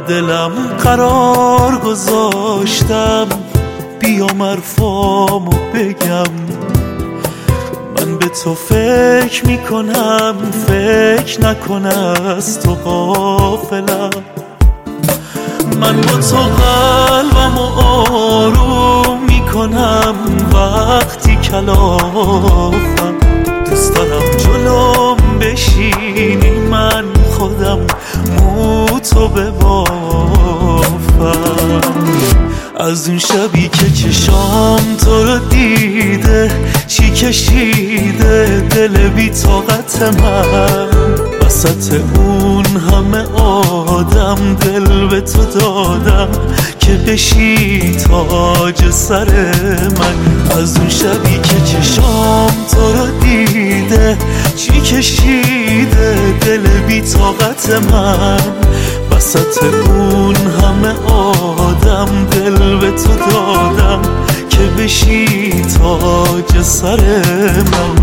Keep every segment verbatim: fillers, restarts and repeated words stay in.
دلم قرار گذاشتم بیام حرفامو بگم. من به تو فکر میکنم، فکر نکنه از تو غافلم. من با تو قلبمو آروم میکنم وقتی کلافم. دوست دارم جلوم بشینی من خودم مو تو ببافم. از اون شبی که چشام تو رو دیده چی کشیده دل بی طاقت من. وسط اون همه آدم دل به تو دادم که بشی تاج سر من. از اون شبی که چشام تو رو دیده چی کشیده دل بی طاقت من. وسط اون همه آدم دل به تو دادم که بشی تاج سر من.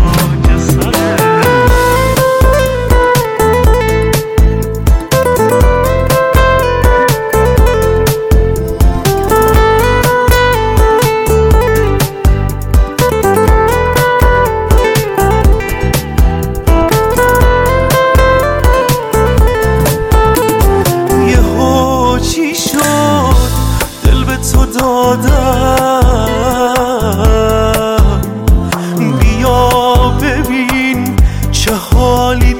تو دادم بیا ببین چه حالی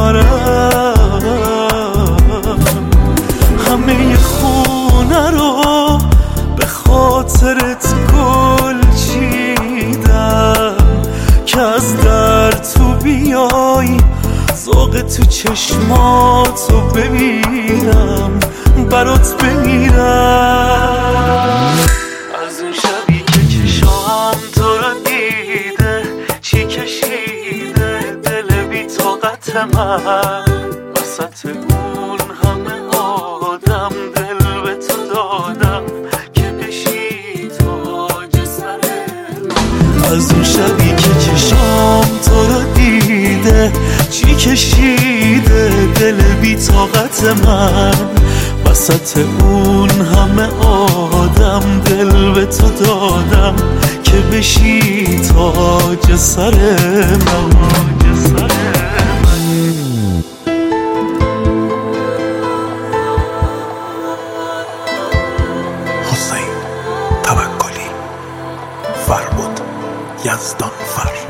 دارم. همه خونه رو به خاطرت گل چیدم که از در تو بیای ذوق تو چشماتو ببینم برات بمیرم. از اون شبی که چشام تو رو دیده چی کشیده دل بی طاقت من. وسط اون همه آدم دل به تو دادم که بشی تاج سر من. از اون شبی که چشام تو رو دیده چی کشیده دل بی طاقت من. وسط اون همه آدم دل به تو دادم که بشی تاج سر من. حسین توکلی، فربود یزدان فر.